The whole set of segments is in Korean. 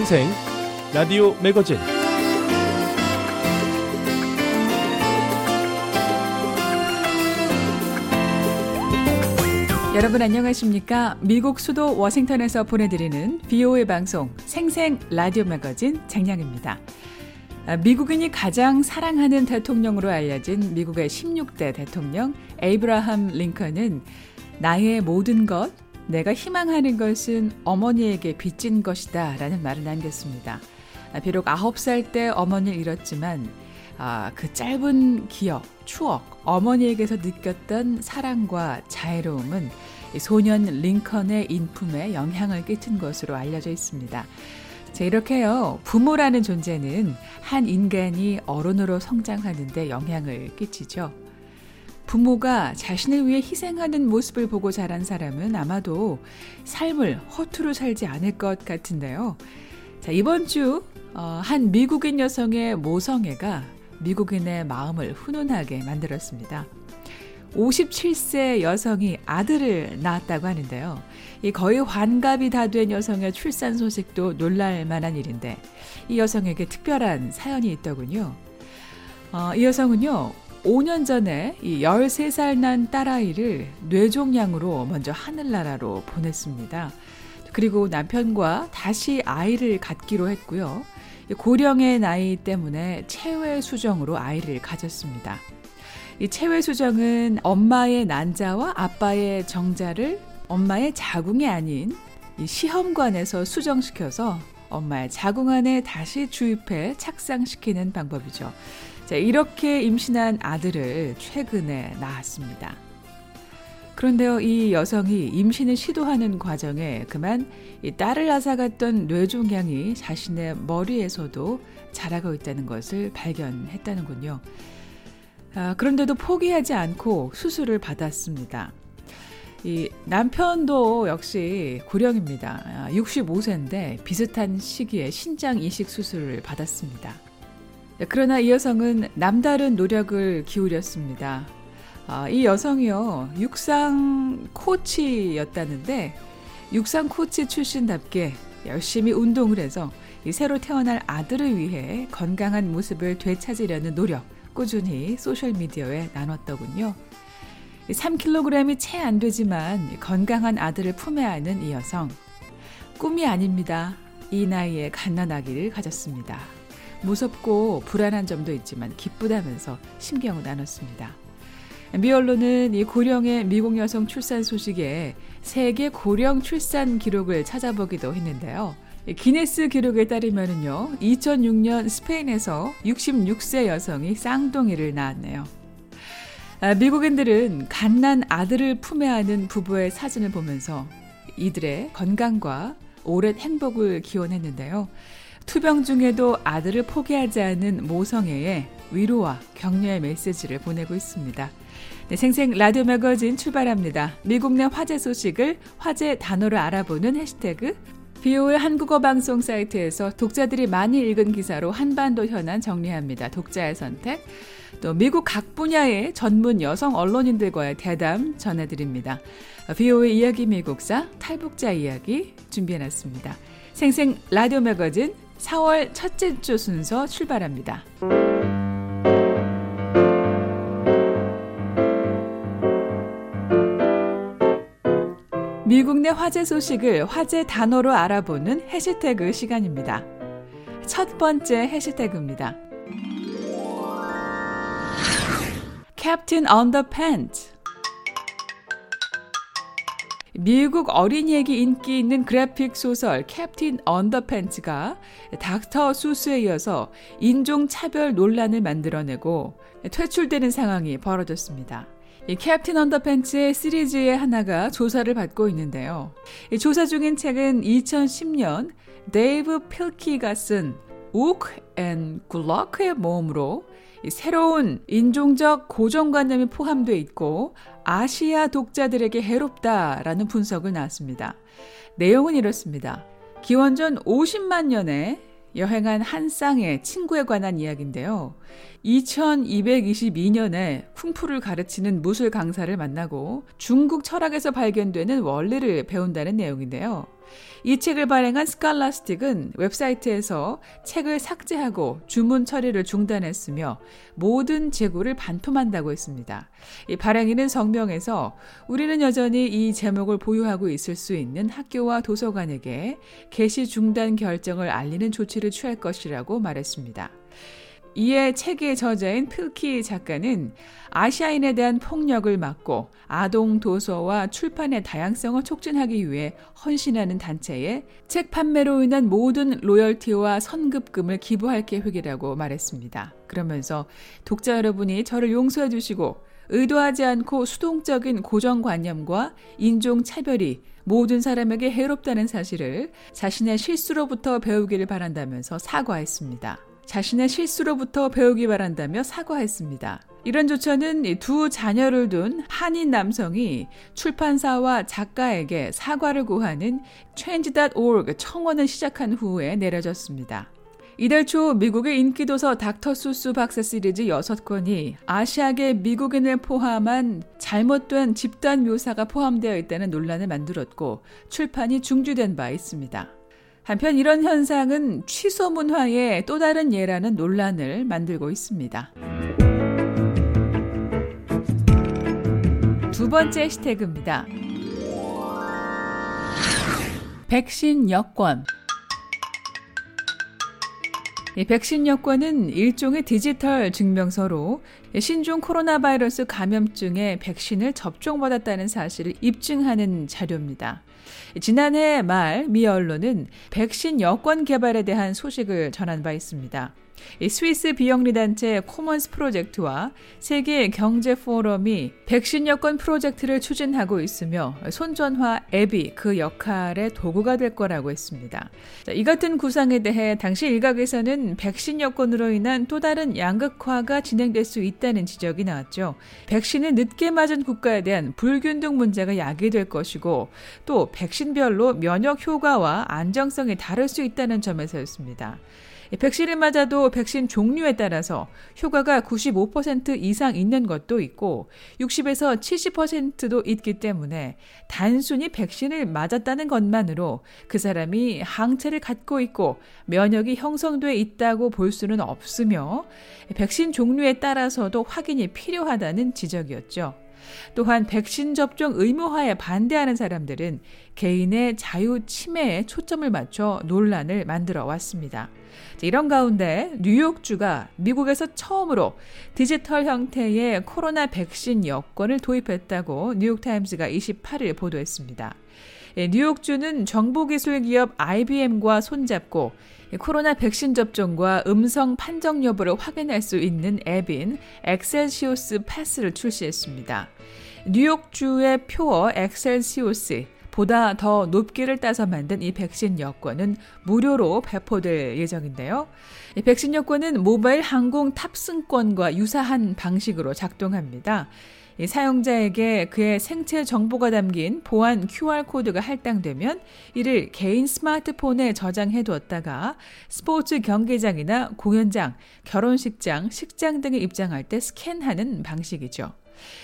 생생 라디오 매거진 여러분 안녕하십니까? 미국 수도 워싱턴에서 보내드리는 VOA 방송 생생 라디오 매거진 장량입니다. 미국인이 가장 사랑하는 대통령으로 알려진 미국의 16대 대통령 에이브라함 링컨은 나의 모든 것, 내가 희망하는 것은 어머니에게 빚진 것이다 라는 말을 남겼습니다. 비록 9살 때 어머니를 잃었지만 그 짧은 기억, 추억, 어머니에게서 느꼈던 사랑과 자애로움은 소년 링컨의 인품에 영향을 끼친 것으로 알려져 있습니다. 자, 이렇게요. 부모라는 존재는 한 인간이 어른으로 성장하는 데 영향을 끼치죠. 부모가 자신을 위해 희생하는 모습을 보고 자란 사람은 아마도 삶을 허투루 살지 않을 것 같은데요. 자, 이번 주 한 미국인 여성의 모성애가 미국인의 마음을 훈훈하게 만들었습니다. 57세 여성이 아들을 낳았다고 하는데요. 거의 환갑이 다 된 여성의 출산 소식도 놀랄 만한 일인데 이 여성에게 특별한 사연이 있더군요. 이 여성은요. 5년 전에 이 13살 난 딸아이를 뇌종양으로 먼저 하늘나라로 보냈습니다. 그리고 남편과 다시 아이를 갖기로 했고요. 고령의 나이 때문에 체외수정으로 아이를 가졌습니다. 이 체외수정은 엄마의 난자와 아빠의 정자를 엄마의 자궁이 아닌 이 시험관에서 수정시켜서 엄마의 자궁 안에 다시 주입해 착상시키는 방법이죠. 자, 이렇게 임신한 아들을 최근에 낳았습니다. 그런데요, 이 여성이 임신을 시도하는 과정에 그만 이 딸을 앗아갔던 뇌종양이 자신의 머리에서도 자라고 있다는 것을 발견했다는군요. 그런데도 포기하지 않고 수술을 받았습니다. 이 남편도 역시 고령입니다. 65세인데 비슷한 시기에 신장 이식 수술을 받았습니다. 그러나 이 여성은 남다른 노력을 기울였습니다. 이 여성이요, 육상 코치였다는데 육상 코치 출신답게 열심히 운동을 해서 이 새로 태어날 아들을 위해 건강한 모습을 되찾으려는 노력 꾸준히 소셜미디어에 나눴더군요. 3kg이 채 안 되지만 건강한 아들을 품에 안은 이 여성. 꿈이 아닙니다. 이 나이에 갓난아기를 가졌습니다. 무섭고 불안한 점도 있지만 기쁘다면서 심경을 나눴습니다. 미 언론은 이 고령의 미국 여성 출산 소식에 세계 고령 출산 기록을 찾아보기도 했는데요. 기네스 기록에 따르면요, 2006년 스페인에서 66세 여성이 쌍둥이를 낳았네요. 미국인들은 갓난 아들을 품에 안은 부부의 사진을 보면서 이들의 건강과 오랜 행복을 기원했는데요. 투병 중에도 아들을 포기하지 않은 모성애에 위로와 격려의 메시지를 보내고 있습니다. 네, 생생 라디오 매거진 출발합니다. 미국 내 화제 소식을 화제 단어로 알아보는 해시태그 VOA 한국어 방송 사이트에서 독자들이 많이 읽은 기사로 한반도 현안 정리합니다. 독자의 선택. 또 미국 각 분야의 전문 여성 언론인들과의 대담 전해드립니다. VOA 이야기 미국사 탈북자 이야기 준비해놨습니다. 생생 라디오 매거진 4월 첫째 주 순서 출발합니다. 미국 내 화제 소식을 화제 단어로 알아보는 해시태그 시간입니다. 첫 번째 해시태그입니다. Captain Underpants. 미국 어린이에게 인기 있는 그래픽 소설 캡틴 언더팬츠가 닥터 수스에 이어서 인종차별 논란을 만들어내고 퇴출되는 상황이 벌어졌습니다. 이 캡틴 언더팬츠의 시리즈의 하나가 조사를 받고 있는데요. 이 조사 중인 책은 2010년 데이브 필키가 쓴 우크 앤 굴럭의 모험으로 새로운 인종적 고정관념이 포함되어 있고 아시아 독자들에게 해롭다라는 분석을 나왔습니다. 내용은 이렇습니다. 기원전 50만 년에 여행한 한 쌍의 친구에 관한 이야기인데요. 2222년에 쿵푸를 가르치는 무술 강사를 만나고 중국 철학에서 발견되는 원리를 배운다는 내용인데요. 이 책을 발행한 스칼라스틱은 웹사이트에서 책을 삭제하고 주문 처리를 중단했으며 모든 재고를 반품한다고 했습니다. 이 발행인은 성명에서 우리는 여전히 이 제목을 보유하고 있을 수 있는 학교와 도서관에게 게시 중단 결정을 알리는 조치를 취할 것이라고 말했습니다. 이에 책의 저자인 필키 작가는 아시아인에 대한 폭력을 막고 아동 도서와 출판의 다양성을 촉진하기 위해 헌신하는 단체에 책 판매로 인한 모든 로열티와 선급금을 기부할 계획이라고 말했습니다. 그러면서 독자 여러분이 저를 용서해 주시고 의도하지 않고 수동적인 고정관념과 인종차별이 모든 사람에게 해롭다는 사실을 자신의 실수로부터 배우기를 바란다면서 사과했습니다. 자신의 실수로부터 배우기 바란다며 사과했습니다. 이런 조처는 두 자녀를 둔 한인 남성이 출판사와 작가에게 사과를 구하는 change.org 청원을 시작한 후에 내려졌습니다. 이달 초 미국의 인기도서 닥터 수스 박사 시리즈 6권이 아시아계 미국인을 포함한 잘못된 집단 묘사가 포함되어 있다는 논란을 만들었고 출판이 중지된 바 있습니다. 한편 이런 현상은 취소 문화의 또 다른 예라는 논란을 만들고 있습니다. 두 번째 해시태그입니다. 백신 여권. 이 백신 여권은 일종의 디지털 증명서로 신종 코로나 바이러스 감염증의 백신을 접종받았다는 사실을 입증하는 자료입니다. 지난해 말 미 언론은 백신 여권 개발에 대한 소식을 전한 바 있습니다. 스위스 비영리 단체 코먼스 프로젝트와 세계 경제 포럼이 백신 여권 프로젝트를 추진하고 있으며 손전화 앱이 그 역할의 도구가 될 거라고 했습니다. 이 같은 구상에 대해 당시 일각에서는 백신 여권으로 인한 또 다른 양극화가 진행될 수 있다는 지적이 나왔죠. 백신을 늦게 맞은 국가에 대한 불균등 문제가 야기될 것이고 또 백신별로 면역 효과와 안정성이 다를 수 있다는 점에서였습니다. 백신을 맞아도 백신 종류에 따라서 효과가 95% 이상 있는 것도 있고 60에서 70%도 있기 때문에 단순히 백신을 맞았다는 것만으로 그 사람이 항체를 갖고 있고 면역이 형성돼 있다고 볼 수는 없으며 백신 종류에 따라서도 확인이 필요하다는 지적이었죠. 또한 백신 접종 의무화에 반대하는 사람들은 개인의 자유 침해에 초점을 맞춰 논란을 만들어 왔습니다. 이런 가운데 뉴욕주가 미국에서 처음으로 디지털 형태의 코로나 백신 여권을 도입했다고 뉴욕타임스가 28일 보도했습니다. 뉴욕주는 정보기술기업 IBM과 손잡고 코로나 백신 접종과 음성 판정 여부를 확인할 수 있는 앱인 엑셀시오스 패스를 출시했습니다. 뉴욕주의 표어 엑셀시오스 보다 더 높기를 따서 만든 이 백신 여권은 무료로 배포될 예정인데요. 이 백신 여권은 모바일 항공 탑승권과 유사한 방식으로 작동합니다. 이 사용자에게 그의 생체 정보가 담긴 보안 QR코드가 할당되면 이를 개인 스마트폰에 저장해 두었다가 스포츠 경기장이나 공연장, 결혼식장, 식장 등에 입장할 때 스캔하는 방식이죠.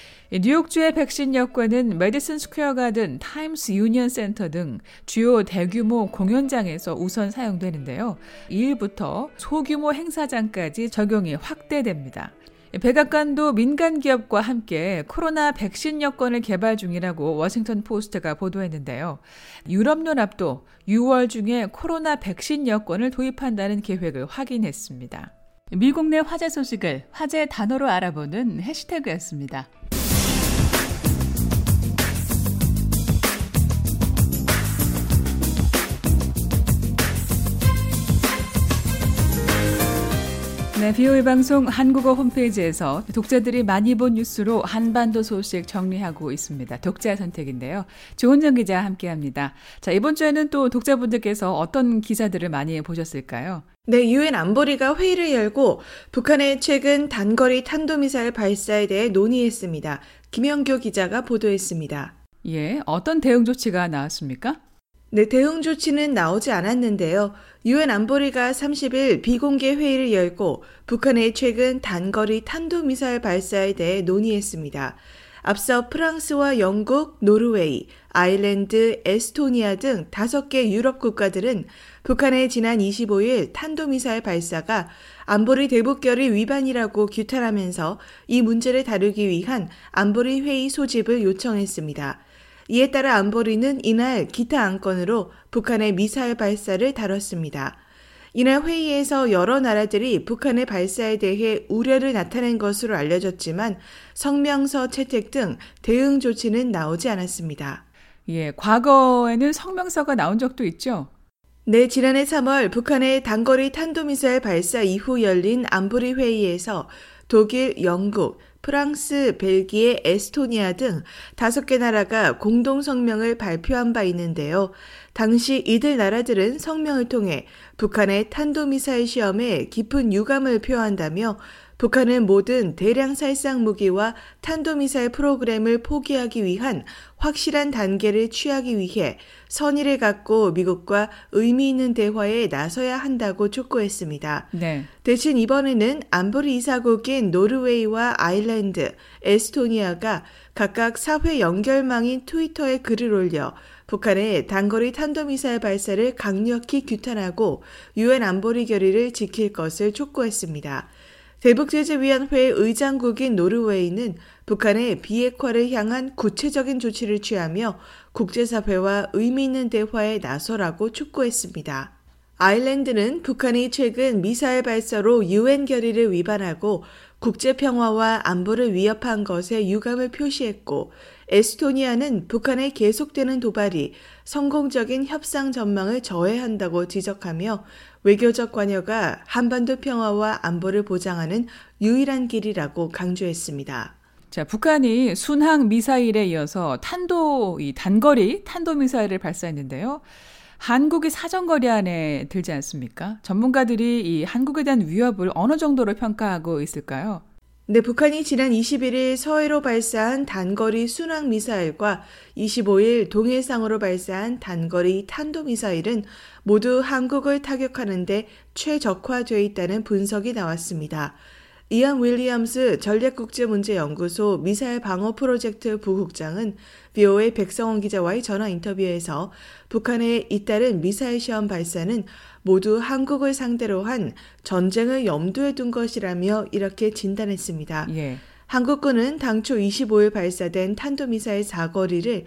뉴욕주의 백신 여권은 메디슨 스퀘어 가든, 타임스 유니언 센터 등 주요 대규모 공연장에서 우선 사용되는데요. 2일부터 소규모 행사장까지 적용이 확대됩니다. 백악관도 민간 기업과 함께 코로나 백신 여권을 개발 중이라고 워싱턴 포스트가 보도했는데요. 유럽연합도 6월 중에 코로나 백신 여권을 도입한다는 계획을 확인했습니다. 미국 내 화제 소식을 화제 단어로 알아보는 해시태그였습니다. 네, VOA 방송 한국어 홈페이지에서 독자들이 많이 본 뉴스로 한반도 소식 정리하고 있습니다. 독자 선택인데요. 조은정 기자와 함께합니다. 자, 이번 주에는 또 독자분들께서 어떤 기사들을 많이 보셨을까요? 네, 유엔 안보리가 회의를 열고 북한의 최근 단거리 탄도미사일 발사에 대해 논의했습니다. 김영교 기자가 보도했습니다. 예, 어떤 대응 조치가 나왔습니까? 네, 대응 조치는 나오지 않았는데요. 유엔 안보리가 30일 비공개 회의를 열고 북한의 최근 단거리 탄도미사일 발사에 대해 논의했습니다. 앞서 프랑스와 영국, 노르웨이, 아일랜드, 에스토니아 등 5개 유럽 국가들은 북한의 지난 25일 탄도미사일 발사가 안보리 대북결의 위반이라고 규탄하면서 이 문제를 다루기 위한 안보리 회의 소집을 요청했습니다. 이에 따라 안보리는 이날 기타 안건으로 북한의 미사일 발사를 다뤘습니다. 이날 회의에서 여러 나라들이 북한의 발사에 대해 우려를 나타낸 것으로 알려졌지만 성명서 채택 등 대응 조치는 나오지 않았습니다. 예, 과거에는 성명서가 나온 적도 있죠? 네, 지난해 3월 북한의 단거리 탄도미사일 발사 이후 열린 안보리 회의에서 독일, 영국, 프랑스, 벨기에, 에스토니아 등 5개 나라가 공동 성명을 발표한 바 있는데요. 당시 이들 나라들은 성명을 통해 북한의 탄도미사일 시험에 깊은 유감을 표한다며 북한은 모든 대량 살상 무기와 탄도미사일 프로그램을 포기하기 위한 확실한 단계를 취하기 위해 선의를 갖고 미국과 의미 있는 대화에 나서야 한다고 촉구했습니다. 네. 대신 이번에는 안보리 이사국인 노르웨이와 아일랜드, 에스토니아가 각각 사회 연결망인 트위터에 글을 올려 북한의 단거리 탄도미사일 발사를 강력히 규탄하고 유엔 안보리 결의를 지킬 것을 촉구했습니다. 대북제재위원회 의장국인 노르웨이는 북한의 비핵화를 향한 구체적인 조치를 취하며 국제사회와 의미 있는 대화에 나서라고 촉구했습니다. 아일랜드는 북한이 최근 미사일 발사로 유엔 결의를 위반하고 국제평화와 안보를 위협한 것에 유감을 표시했고, 에스토니아는 북한의 계속되는 도발이 성공적인 협상 전망을 저해한다고 지적하며 외교적 관여가 한반도 평화와 안보를 보장하는 유일한 길이라고 강조했습니다. 자, 북한이 순항 미사일에 이어서 단거리 탄도미사일을 발사했는데요. 한국이 사정거리 안에 들지 않습니까? 전문가들이 이 한국에 대한 위협을 어느 정도로 평가하고 있을까요? 네, 북한이 지난 21일 서해로 발사한 단거리 순항 미사일과 25일 동해상으로 발사한 단거리 탄도미사일은 모두 한국을 타격하는 데 최적화되어 있다는 분석이 나왔습니다. 이안 윌리엄스 전략국제문제연구소 미사일 방어 프로젝트 부국장은 VOA 백성원 기자와의 전화 인터뷰에서 북한의 잇따른 미사일 시험 발사는 모두 한국을 상대로 한 전쟁을 염두에 둔 것이라며 이렇게 진단했습니다. 예. 한국군은 당초 25일 발사된 탄도미사일 사거리를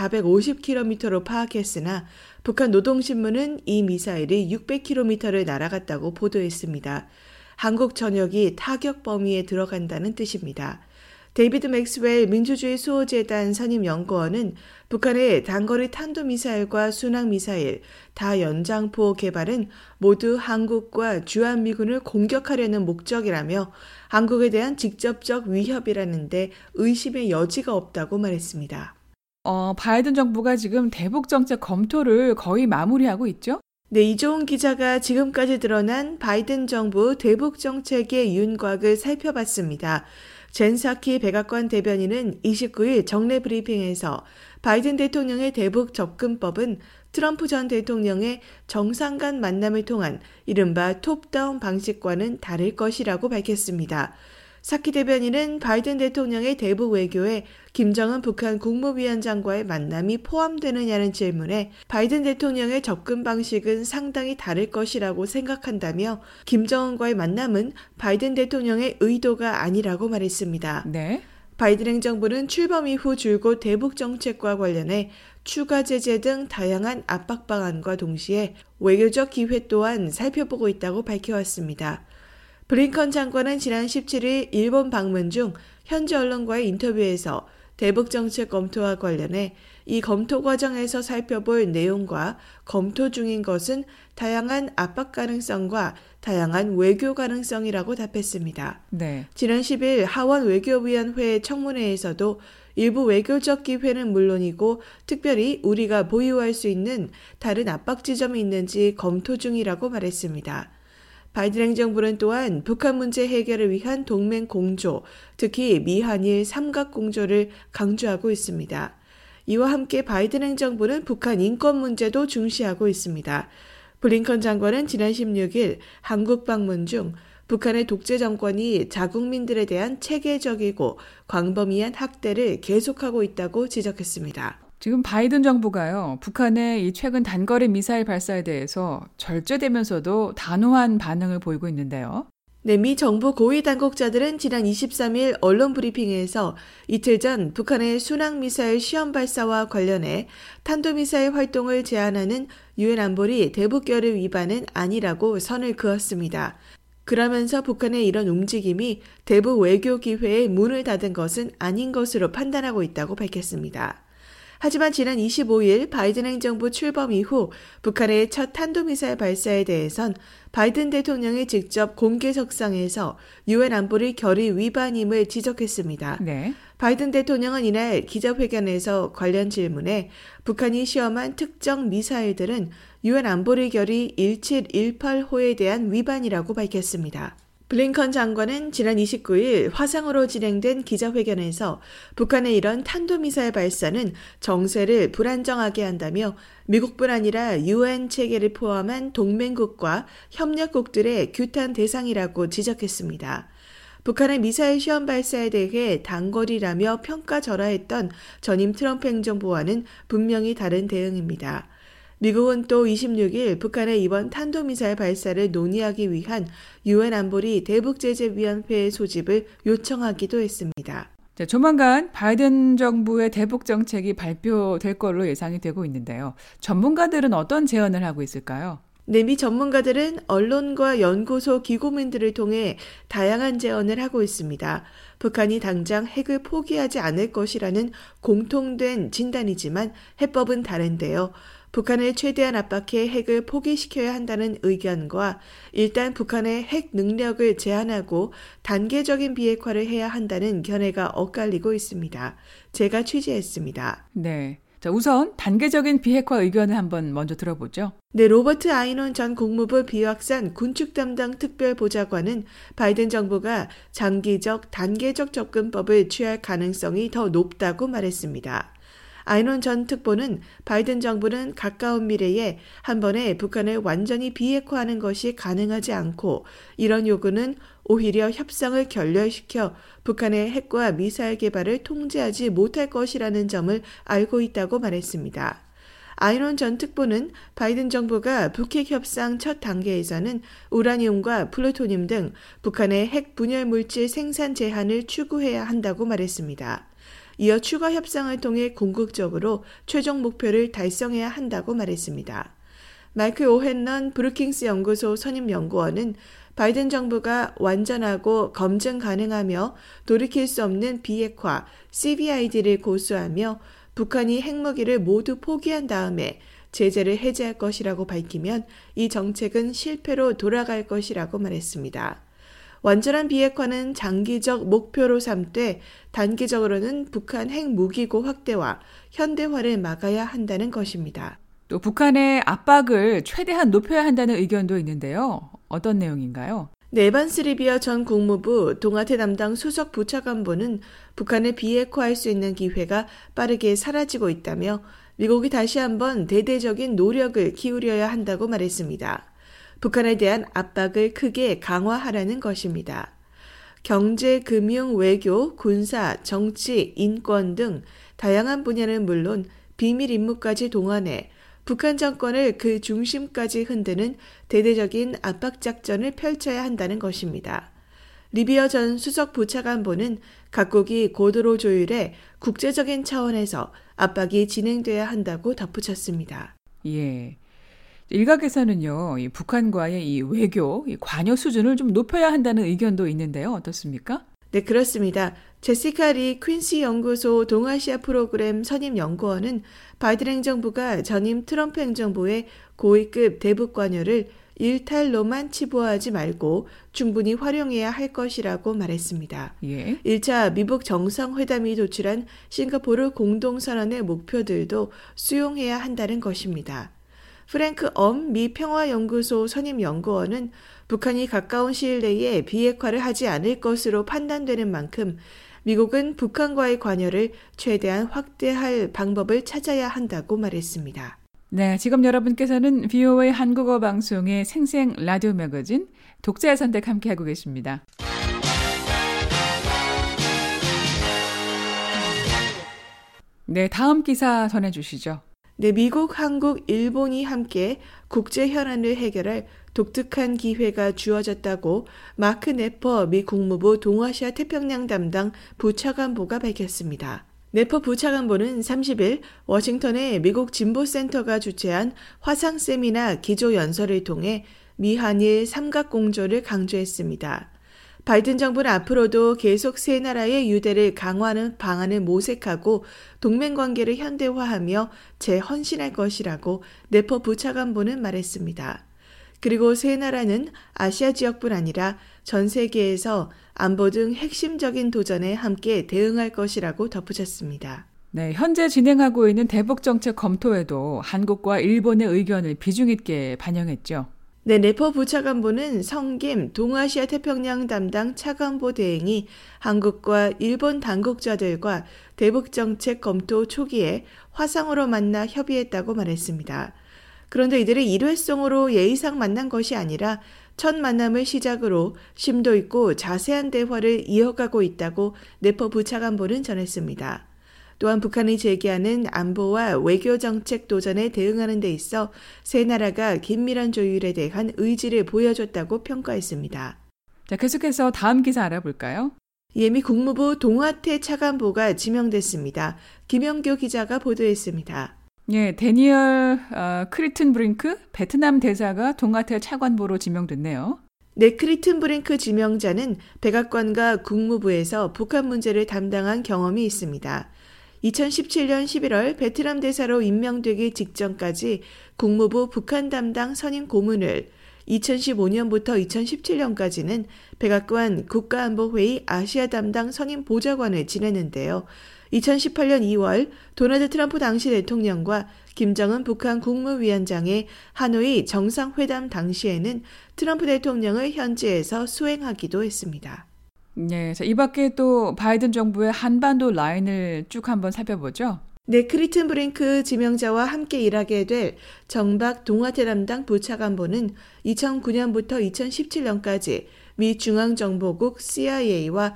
450km로 파악했으나 북한 노동신문은 이 미사일이 600km를 날아갔다고 보도했습니다. 한국 전역이 타격 범위에 들어간다는 뜻입니다. 데이비드 맥스웰 민주주의 수호재단 선임연구원은 북한의 단거리 탄도미사일과 순항미사일, 다연장포 개발은 모두 한국과 주한미군을 공격하려는 목적이라며 한국에 대한 직접적 위협이라는데 의심의 여지가 없다고 말했습니다. 바이든 정부가 지금 대북 정책 검토를 거의 마무리하고 있죠? 네, 이종훈 기자가 지금까지 드러난 바이든 정부 대북 정책의 윤곽을 살펴봤습니다. 젠 사키 백악관 대변인은 29일 정례 브리핑에서 바이든 대통령의 대북 접근법은 트럼프 전 대통령의 정상 간 만남을 통한 이른바 톱다운 방식과는 다를 것이라고 밝혔습니다. 사키 대변인은 바이든 대통령의 대북 외교에 김정은 북한 국무위원장과의 만남이 포함되느냐는 질문에 바이든 대통령의 접근 방식은 상당히 다를 것이라고 생각한다며 김정은과의 만남은 바이든 대통령의 의도가 아니라고 말했습니다. 네. 바이든 행정부는 출범 이후 줄곧 대북 정책과 관련해 추가 제재 등 다양한 압박 방안과 동시에 외교적 기회 또한 살펴보고 있다고 밝혀왔습니다. 블링컨 장관은 지난 17일 일본 방문 중 현지 언론과의 인터뷰에서 대북 정책 검토와 관련해 이 검토 과정에서 살펴볼 내용과 검토 중인 것은 다양한 압박 가능성과 다양한 외교 가능성이라고 답했습니다. 네. 지난 10일 하원 외교위원회 청문회에서도 일부 외교적 기회는 물론이고 특별히 우리가 보유할 수 있는 다른 압박 지점이 있는지 검토 중이라고 말했습니다. 바이든 행정부는 또한 북한 문제 해결을 위한 동맹 공조, 특히 미한일 삼각 공조를 강조하고 있습니다. 이와 함께 바이든 행정부는 북한 인권 문제도 중시하고 있습니다. 블링컨 장관은 지난 16일 한국 방문 중 북한의 독재 정권이 자국민들에 대한 체계적이고 광범위한 학대를 계속하고 있다고 지적했습니다. 지금 바이든 정부가요, 북한의 이 최근 단거리 미사일 발사에 대해서 절제되면서도 단호한 반응을 보이고 있는데요. 네, 미 정부 고위 당국자들은 지난 23일 언론 브리핑에서 이틀 전 북한의 순항미사일 시험 발사와 관련해 탄도미사일 활동을 제한하는 유엔 안보리 대북결의 위반은 아니라고 선을 그었습니다. 그러면서 북한의 이런 움직임이 대북 외교 기회에 문을 닫은 것은 아닌 것으로 판단하고 있다고 밝혔습니다. 하지만 지난 25일 바이든 행정부 출범 이후 북한의 첫 탄도미사일 발사에 대해선 바이든 대통령이 직접 공개석상에서 유엔 안보리 결의 위반임을 지적했습니다. 네. 바이든 대통령은 이날 기자회견에서 관련 질문에 북한이 시험한 특정 미사일들은 유엔 안보리 결의 1718호에 대한 위반이라고 밝혔습니다. 블링컨 장관은 지난 29일 화상으로 진행된 기자회견에서 북한의 이런 탄도미사일 발사는 정세를 불안정하게 한다며 미국뿐 아니라 유엔 체계를 포함한 동맹국과 협력국들의 규탄 대상이라고 지적했습니다. 북한의 미사일 시험 발사에 대해 단거리라며 평가절하했던 전임 트럼프 행정부와는 분명히 다른 대응입니다. 미국은 또 26일 북한의 이번 탄도미사일 발사를 논의하기 위한 유엔 안보리 대북제재위원회의 소집을 요청하기도 했습니다. 자, 조만간 바이든 정부의 대북 정책이 발표될 걸로 예상이 되고 있는데요. 전문가들은 어떤 제언을 하고 있을까요? 네, 미 전문가들은 언론과 연구소 기고민들을 통해 다양한 제언을 하고 있습니다. 북한이 당장 핵을 포기하지 않을 것이라는 공통된 진단이지만 해법은 다른데요. 북한을 최대한 압박해 핵을 포기시켜야 한다는 의견과 일단 북한의 핵 능력을 제한하고 단계적인 비핵화를 해야 한다는 견해가 엇갈리고 있습니다. 제가 취재했습니다. 네. 자, 우선 단계적인 비핵화 의견을 한번 먼저 들어보죠. 네, 로버트 아이논 전 국무부 비확산 군축 담당 특별보좌관은 바이든 정부가 장기적, 단계적 접근법을 취할 가능성이 더 높다고 말했습니다. 아이논 전 특보는 바이든 정부는 가까운 미래에 한 번에 북한을 완전히 비핵화하는 것이 가능하지 않고 이런 요구는 오히려 협상을 결렬시켜 북한의 핵과 미사일 개발을 통제하지 못할 것이라는 점을 알고 있다고 말했습니다. 아이논 전 특보는 바이든 정부가 북핵 협상 첫 단계에서는 우라늄과 플루토늄 등 북한의 핵 분열 물질 생산 제한을 추구해야 한다고 말했습니다. 이어 추가 협상을 통해 궁극적으로 최종 목표를 달성해야 한다고 말했습니다. 마이클 오헨런 브루킹스 연구소 선임 연구원은 바이든 정부가 완전하고 검증 가능하며 돌이킬 수 없는 비핵화 CVID를 고수하며 북한이 핵무기를 모두 포기한 다음에 제재를 해제할 것이라고 밝히면 이 정책은 실패로 돌아갈 것이라고 말했습니다. 완전한 비핵화는 장기적 목표로 삼되 단기적으로는 북한 핵무기고 확대와 현대화를 막아야 한다는 것입니다. 또 북한의 압박을 최대한 높여야 한다는 의견도 있는데요. 어떤 내용인가요? 네, 에반스 리비어 전 국무부 동아태 담당 수석 부차관보는 북한을 비핵화할 수 있는 기회가 빠르게 사라지고 있다며 미국이 다시 한번 대대적인 노력을 기울여야 한다고 말했습니다. 북한에 대한 압박을 크게 강화하라는 것입니다. 경제, 금융, 외교, 군사, 정치, 인권 등 다양한 분야는 물론 비밀 임무까지 동원해 북한 정권을 그 중심까지 흔드는 대대적인 압박 작전을 펼쳐야 한다는 것입니다. 리비어 전 수석 부차관보는 각국이 고도로 조율해 국제적인 차원에서 압박이 진행돼야 한다고 덧붙였습니다. 예. 일각에서는요, 이 북한과의 이 외교, 이 관여 수준을 좀 높여야 한다는 의견도 있는데요. 어떻습니까? 네, 그렇습니다. 제시카 리 퀸시 연구소 동아시아 프로그램 선임 연구원은 바이든 행정부가 전임 트럼프 행정부의 고위급 대북 관여를 일탈로만 치부하지 말고 충분히 활용해야 할 것이라고 말했습니다. 예. 1차 미북 정상회담이 도출한 싱가포르 공동선언의 목표들도 수용해야 한다는 것입니다. 프랭크 미 평화연구소 선임연구원은 북한이 가까운 시일 내에 비핵화를 하지 않을 것으로 판단되는 만큼 미국은 북한과의 관여를 최대한 확대할 방법을 찾아야 한다고 말했습니다. 네, 지금 여러분께서는 VOA 한국어 방송의 생생 라디오 매거진 독자의 선택 함께하고 계십니다. 네, 다음 기사 전해주시죠. 네, 미국, 한국, 일본이 함께 국제 현안을 해결할 독특한 기회가 주어졌다고 마크 네퍼 미 국무부 동아시아 태평양 담당 부차관보가 밝혔습니다. 네퍼 부차관보는 30일 워싱턴의 미국 진보센터가 주최한 화상 세미나 기조연설을 통해 미한일 삼각공조를 강조했습니다. 바이든 정부는 앞으로도 계속 세 나라의 유대를 강화하는 방안을 모색하고 동맹관계를 현대화하며 재헌신할 것이라고 네퍼 부차관보는 말했습니다. 그리고 세 나라는 아시아 지역뿐 아니라 전 세계에서 안보 등 핵심적인 도전에 함께 대응할 것이라고 덧붙였습니다. 네, 현재 진행하고 있는 대북 정책 검토에도 한국과 일본의 의견을 비중 있게 반영했죠. 네, 네퍼 부차관보는 성김 동아시아 태평양 담당 차관보 대행이 한국과 일본 당국자들과 대북 정책 검토 초기에 화상으로 만나 협의했다고 말했습니다. 그런데 이들이 일회성으로 예의상 만난 것이 아니라 첫 만남을 시작으로 심도 있고 자세한 대화를 이어가고 있다고 네퍼 부차관보는 전했습니다. 또한 북한이 제기하는 안보와 외교정책 도전에 대응하는 데 있어 세 나라가 긴밀한 조율에 대한 의지를 보여줬다고 평가했습니다. 자, 계속해서 다음 기사 알아볼까요? 미 국무부 동아태 차관보가 지명됐습니다. 김영교 기자가 보도했습니다. 예, 데니얼 크리튼브링크 베트남 대사가 동아태 차관보로 지명됐네요. 네, 크리튼브링크 지명자는 백악관과 국무부에서 북한 문제를 담당한 경험이 있습니다. 2017년 11월 베트남 대사로 임명되기 직전까지 국무부 북한 담당 선임 고문을, 2015년부터 2017년까지는 백악관 국가안보회의 아시아 담당 선임 보좌관을 지냈는데요. 2018년 2월 도널드 트럼프 당시 대통령과 김정은 북한 국무위원장의 하노이 정상회담 당시에는 트럼프 대통령을 현지에서 수행하기도 했습니다. 네, 자, 이 밖에 또 바이든 정부의 한반도 라인을 쭉 한번 살펴보죠. 네, 크리튼브링크 지명자와 함께 일하게 될 정박 동아태 담당 부차관보는 2009년부터 2017년까지 미 중앙정보국 CIA와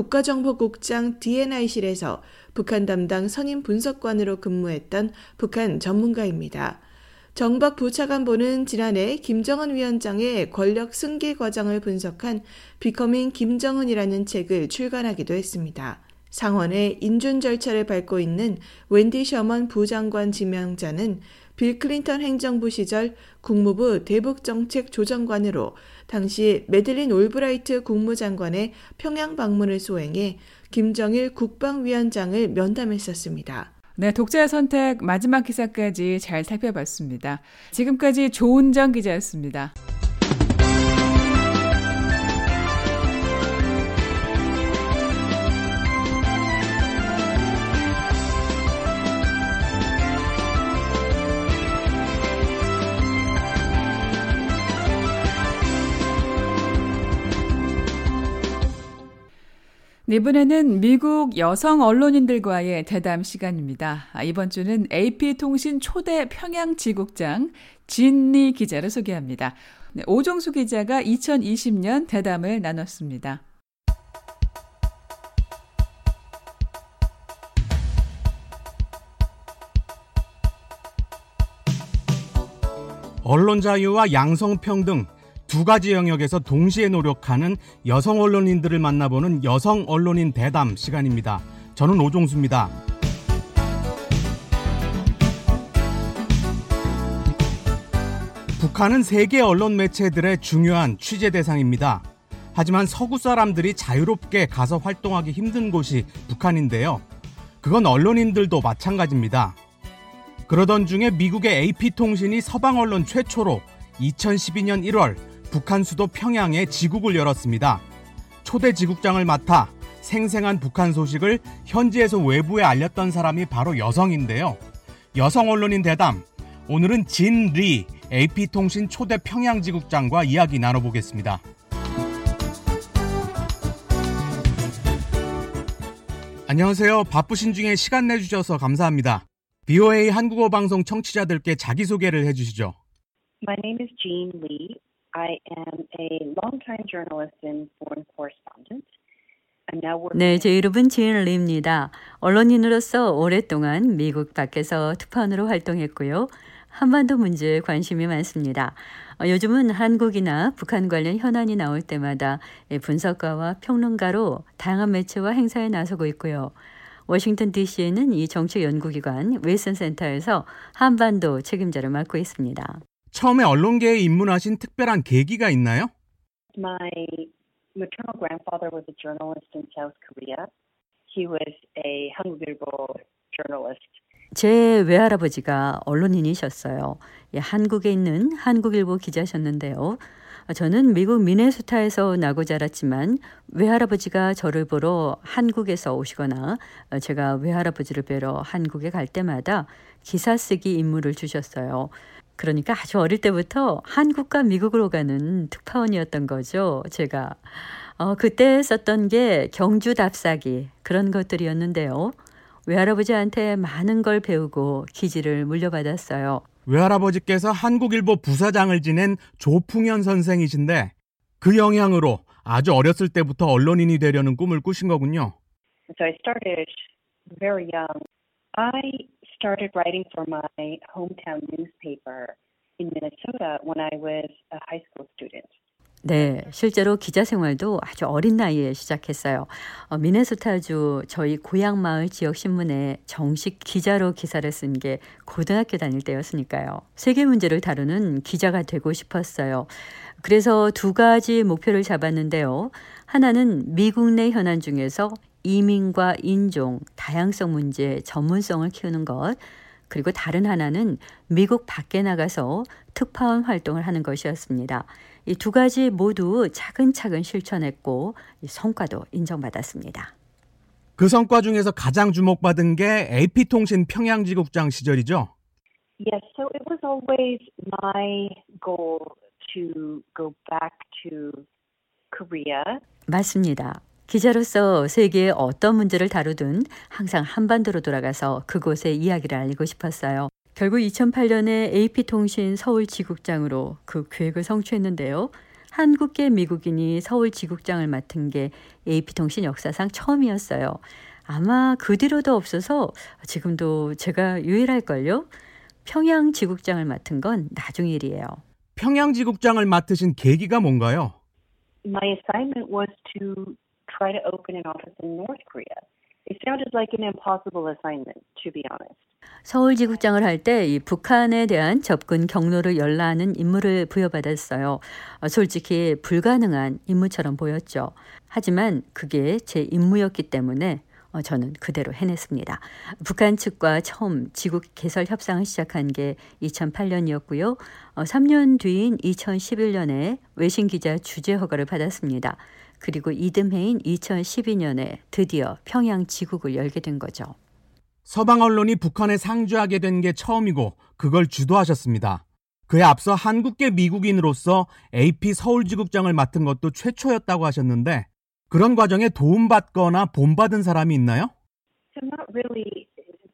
국가정보국장 DNI실에서 북한 담당 선임 분석관으로 근무했던 북한 전문가입니다. 정박 부차관보는 지난해 김정은 위원장의 권력 승계 과정을 분석한 비커밍 김정은이라는 책을 출간하기도 했습니다. 상원의 인준 절차를 밟고 있는 웬디 셔먼 부장관 지명자는 빌 클린턴 행정부 시절 국무부 대북정책조정관으로 당시 매들린 올브라이트 국무장관의 평양 방문을 소행해 김정일 국방위원장을 면담했었습니다. 네, 독자의 선택 마지막 기사까지 잘 살펴봤습니다. 지금까지 조은정 기자였습니다. 이번에는 미국 여성 언론인들과의 대담 시간입니다. 이번 주는 AP통신 초대 평양 지국장 진리 기자를 소개합니다. 오종수 기자가 2020년 대담을 나눴습니다. 언론 자유와 양성평등 두 가지 영역에서 동시에 노력하는 여성 언론인들을 만나보는 여성 언론인 대담 시간입니다. 저는 오종수입니다. 북한은 세계 언론 매체들의 중요한 취재 대상입니다. 하지만 서구 사람들이 자유롭게 가서 활동하기 힘든 곳이 북한인데요. 그건 언론인들도 마찬가지입니다. 그러던 중에 미국의 AP통신이 서방 언론 최초로 2012년 1월 북한 수도 평양에 지국을 열었습니다. 초대 지국장을 맡아 생생한 북한 소식을 현지에서 외부에 알렸던 사람이 바로 여성인데요. 여성 언론인 대담, 오늘은 진리 AP통신 초대 평양 지국장과 이야기 나눠보겠습니다. 안녕하세요. 바쁘신 중에 시간 내주셔서 감사합니다. VOA 한국어 방송 청취자들께 자기소개를 해주시죠. My name is Jean Lee. I am a longtime journalist and foreign correspondent. I'm now working. 네, 제 이름은 지인 리입니다. 언론인으로서 오랫동안 미국 밖에서 특파원으로 활동했고요. 한반도 문제에 관심이 많습니다. 요즘은 한국이나 북한 관련 현안이 나올 때마다 분석가와 평론가로 다양한 매체와 행사에 나서고 있고요. 워싱턴 DC에는 이 정책 연구기관 윌슨 센터에서 한반도 책임자를 맡고 있습니다. 처음에 언론계에 입문하신 특별한 계기가 있나요? My maternal grandfather was a journalist in South Korea. He was a 한국일보 journalist. 제 외할아버지가 언론인이셨어요. 한국에 있는 한국일보 기자셨는데요. 저는 미국 미네소타에서 나고 자랐지만 외할아버지가 저를 보러 한국에서 오시거나 제가 외할아버지를 뵈러 한국에 갈 때마다 기사 쓰기 임무를 주셨어요. 그러니까 아주 어릴 때부터 한국과 미국으로 가는 특파원이었던 거죠, 제가. 그때 썼던 게 경주 답사기 그런 것들이었는데요. 외할아버지한테 많은 걸 배우고 기지를 물려받았어요. 외할아버지께서 한국일보 부사장을 지낸 조풍현 선생이신데 그 영향으로 아주 어렸을 때부터 언론인이 되려는 꿈을 꾸신 거군요. So I started very young. I started writing for my hometown newspaper in Minnesota when I was a high school student. 네, 실제로 기자 생활도 아주 어린 나이에 시작했어요. 미네소타주 저희 고향 마을 지역 신문에 정식 기자로 기사를 쓴 게 고등학교 다닐 때였으니까요. 세계 문제를 다루는 기자가 되고 싶었어요. 그래서 두 가지 목표를 잡았는데요. 하나는 미국 내 현안 중에서 이민과 인종, 다양성 문제 전문성을 키우는 것, 그리고 다른 하나는 미국 밖에 나가서 특파원 활동을 하는 것이었습니다. 이 두 가지 모두 차근차근 실천했고 성과도 인정받았습니다. 그 성과 중에서 가장 주목받은 게 AP통신 평양지국장 시절이죠? Yes, so it was always my goal to go back to Korea. 맞습니다. 기자로서 세계의 어떤 문제를 다루든 항상 한반도로 돌아가서 그곳의 이야기를 알리고 싶었어요. 결국 2008년에 AP통신 서울지국장으로 그 계획을 성취했는데요. 한국계 미국인이 서울지국장을 맡은 게 AP통신 역사상 처음이었어요. 아마 그 뒤로도 없어서 지금도 제가 유일할걸요. 평양지국장을 맡은 건 나중 일이에요. 평양지국장을 맡으신 계기가 뭔가요? My assignment was to try to open an office in North Korea. It sounded like an impossible assignment, to be honest. 서울지국장을 할 때 이 북한에 대한 접근 경로를 열라하는 임무를 부여받았어요. 솔직히 불가능한 임무처럼 보였죠. 하지만 그게 제 임무였기 때문에 저는 그대로 해냈습니다. 북한 측과 처음 지국 개설 협상을 시작한 게 2008년이었고요. 3년 뒤인 2011년에 외신기자 주재 허가를 받았습니다. 그리고 이듬해인 2012년에 드디어 평양 지국을 열게 된 거죠. 서방 언론이 북한에 상주하게 된 게 처음이고 그걸 주도하셨습니다. 그에 앞서 한국계 미국인으로서 AP 서울지국장을 맡은 것도 최초였다고 하셨는데 그런 과정에 도움받거나 본받은 사람이 있나요? So not really.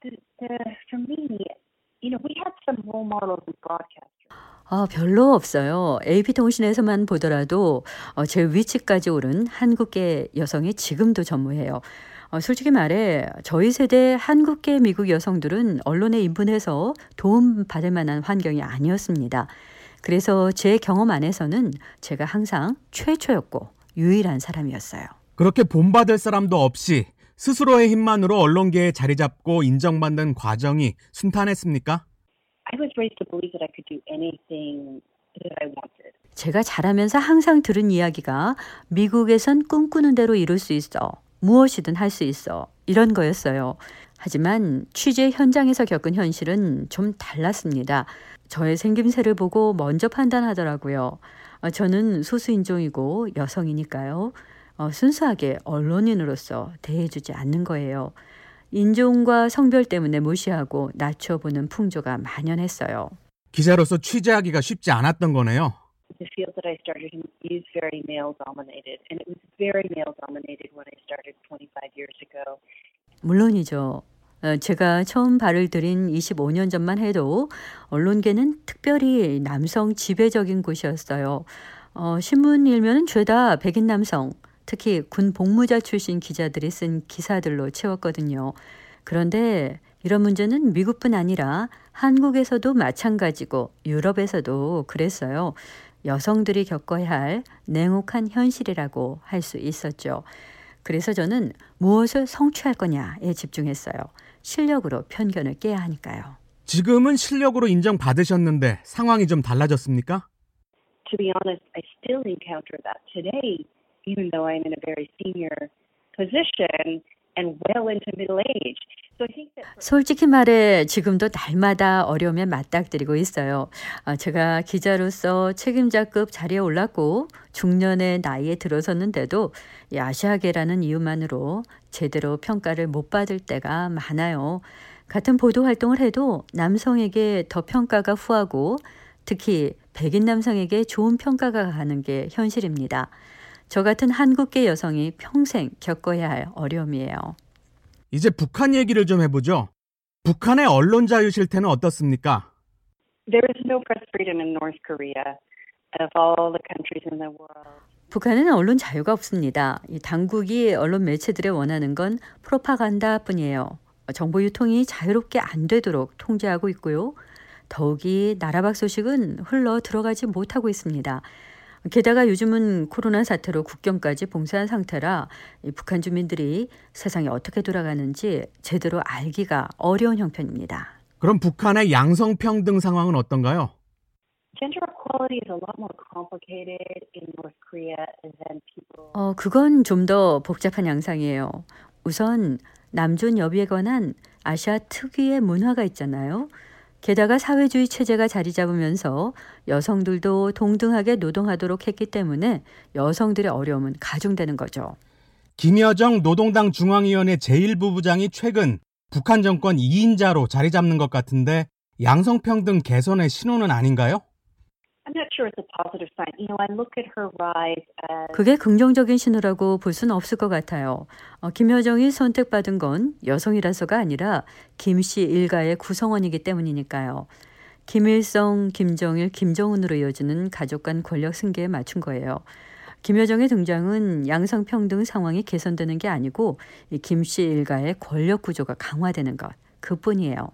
For me, we had some role models in broadcasters. 별로 없어요. AP통신에서만 보더라도 제 위치까지 오른 한국계 여성이 지금도 전무해요. 솔직히 말해 저희 세대 한국계 미국 여성들은 언론에 입문해서 도움받을 만한 환경이 아니었습니다. 그래서 제 경험 안에서는 제가 항상 최초였고 유일한 사람이었어요. 그렇게 본받을 사람도 없이 스스로의 힘만으로 언론계에 자리 잡고 인정받는 과정이 순탄했습니까? I was raised to believe that I could do anything that I wanted. 제가 자라면서 항상 들은 이야기가 미국에선 꿈꾸는 대로 이룰 수 있어. 무엇이든 할 수 있어. 이런 거였어요. 하지만 취재 현장에서 겪은 현실은 좀 달랐습니다. 저의 생김새를 보고 먼저 판단하더라고요. 저는 소수인종이고 여성이니까요. 순수하게 언론인으로서 대해주지 않는 거예요. 인종과 성별 때문에 무시하고 낮춰보는 풍조가 만연했어요. 기자로서 취재하기가 쉽지 않았던 거네요. The field that I started in is very male-dominated, and it was very male-dominated when I started 25 years ago. 물론이죠. 제가 처음 발을 들인 25년 전만 해도 언론계는 특별히 남성 지배적인 곳이었어요. 신문 일면은 죄다 백인 남성, 특히 군 복무자 출신 기자들이 쓴 기사들로 채웠거든요. 그런데 이런 문제는 미국뿐 아니라 한국에서도 마찬가지고 유럽에서도 그랬어요. 여성들이 겪어야 할 냉혹한 현실이라고 할 수 있었죠. 그래서 저는 무엇을 성취할 거냐에 집중했어요. 실력으로 편견을 깨야 하니까요. 지금은 실력으로 인정받으셨는데 상황이 좀 달라졌습니까? To be honest, I still encounter that today, even though I'm in a very senior position and well into middle age. So I think that 솔직히 말해 지금도 날마다 어려움에 맞닥뜨리고 있어요. 제가 기자로서 책임자급 자리에 올랐고 중년의 나이에 들어섰는데도 이 아시아계라는 이유만으로 제대로 평가를 못 받을 때가 많아요. 같은 보도 활동을 해도 남성에게 더 평가가 후하고 특히 백인 남성에게 좋은 평가가 가는 게 현실입니다. 저 같은 한국계 여성이 평생 겪어야 할 어려움이에요. 이제 북한 얘기를 좀 해보죠. 북한의 언론 자유 실태는 어떻습니까? there is no press freedom in North Korea of all the countries in the world. 북한에는 언론 자유가 없습니다. 이 당국이 언론 매체들에 원하는 건 프로파간다뿐이에요. 정보 유통이 자유롭게 안 되도록 통제하고 있고요. 더욱이 나라 밖 소식은 흘러 들어가지 못하고 있습니다. 게다가 요즘은 코로나 사태로 국경까지 봉쇄한 상태라 북한 주민들이 세상이 어떻게 돌아가는지 제대로 알기가 어려운 형편입니다. 그럼 북한의 양성평등 상황은 어떤가요? Gender equality is a lot more complicated in North Korea than people. 그건 좀 더 복잡한 양상이에요. 우선 남존 여비에 관한 아시아 특유의 문화가 있잖아요. 게다가 사회주의 체제가 자리 잡으면서 여성들도 동등하게 노동하도록 했기 때문에 여성들의 어려움은 가중되는 거죠. 김여정 노동당 중앙위원회 제1부부장이 최근 북한 정권 2인자로 자리 잡는 것 같은데 양성평등 개선의 신호는 아닌가요? I'm not sure it's a positive sign. I look at her rise as 그게 긍정적인 신호라고 볼 수는 없을 것 같아요. 김여정이 선택받은 건 여성이라서가 아니라 김씨 일가의 구성원이기 때문이니까요. 김일성, 김정일, 김정은으로 이어지는 가족 간 권력 승계에 맞춘 거예요. 김여정의 등장은 양성평등 상황이 개선되는 게 아니고 이 김씨 일가의 권력 구조가 강화되는 것, 그뿐이에요.